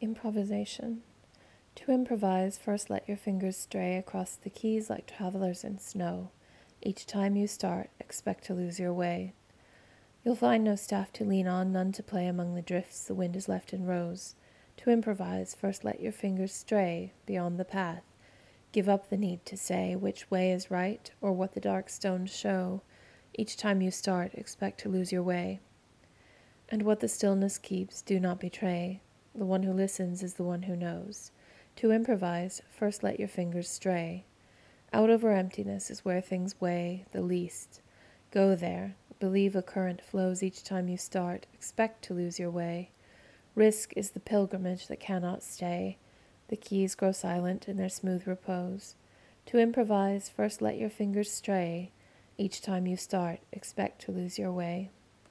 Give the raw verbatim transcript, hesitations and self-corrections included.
Improvisation. To improvise, first let your fingers stray across the keys like travelers in snow. Each time you start, expect to lose your way. You'll find no staff to lean on, none to play among the drifts the wind has left in rows. To improvise, first let your fingers stray beyond the path. Give up the need to say which way is right or what the dark stones show. Each time you start, expect to lose your way. And what the stillness keeps, do not betray. The one who listens is the one who knows. To improvise, first let your fingers stray. Out over emptiness is where things weigh the least. Go there. Believe a current flows each time you start. Expect to lose your way. Risk is the pilgrimage that cannot stay. The keys grow silent in their smooth repose. To improvise, first let your fingers stray. Each time you start, expect to lose your way.